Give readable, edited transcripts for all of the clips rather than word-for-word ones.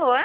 Alô?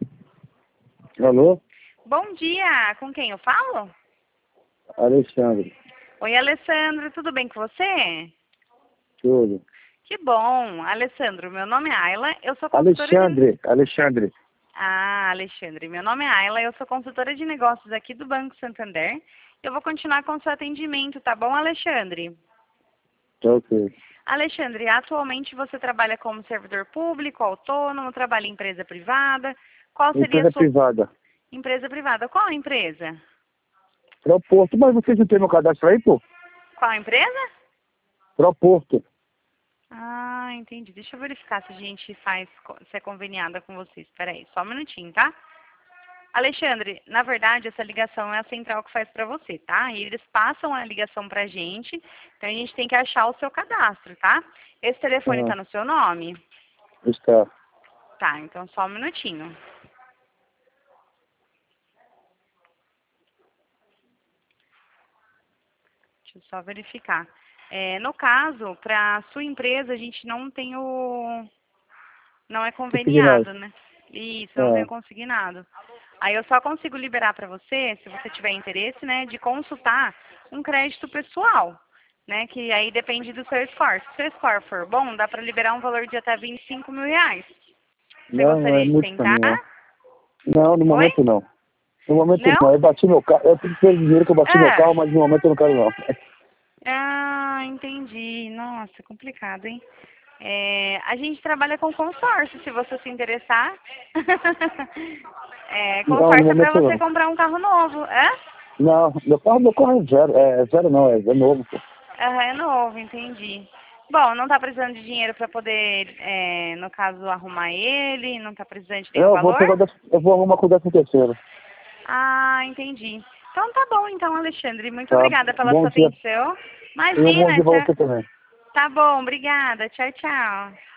Alô? Bom dia, com quem eu falo? Alexandre. Oi, Alessandro, tudo bem com você? Tudo. Que bom. Alessandro, meu nome é Ayla, eu sou consultora Alexandre. Alexandre, meu nome é Ayla, eu sou consultora de negócios aqui do Banco Santander. Eu vou continuar com o seu atendimento, tá bom, Alexandre? Tá ok. Alexandre, atualmente você trabalha como servidor público, autônomo, trabalha em empresa privada? Qual seria a Empresa sua privada. empresa privada? Qual empresa? Proporto. Mas vocês não tem meu cadastro aí, pô? Qual empresa? Proporto. Ah, entendi. Deixa eu verificar se a gente faz, se é conveniada com vocês. Espera aí, só um minutinho, tá? Alexandre, na verdade, essa ligação é a central que faz para você, tá? E eles passam a ligação pra gente, então a gente tem que achar o seu cadastro, tá? Esse telefone tá no seu nome? Está. Tá, então só um minutinho. Deixa eu só verificar. No caso, para sua empresa, a gente não tem o... Não é Consignado. conveniado, né? Isso, não Ah. tenho consignado. Aí eu só consigo liberar para você, se você tiver interesse, né, de consultar um crédito pessoal, né, que aí depende do seu score. Se o seu score for bom, dá para liberar um valor de até R$ 25.000. Você Não gostaria é de muito pra tentar? mim, não. Não, no Oi? momento não. No momento Não? não. Eu bati meu carro. Eu tenho que ter dinheiro que eu bati meu carro, mas no momento eu não quero não. Ah, entendi. Nossa, complicado, hein? A gente trabalha com consórcio, se você se interessar. Não, no Consórcio é para momento você não. comprar um carro novo, é? Não, meu carro é zero. É zero não, é novo, pô. Aham, é novo, entendi. Bom, não tá precisando de dinheiro para poder, no caso, arrumar ele? Não tá precisando de nenhum Eu vou valor? pegar eu vou arrumar com o 13º. Ah, entendi. Então tá bom, então, Alexandre. Muito Tá. obrigada pela Bom sua dia. atenção. E um bom Imagina, dia pra você também. tá bom, obrigada. Tchau, tchau.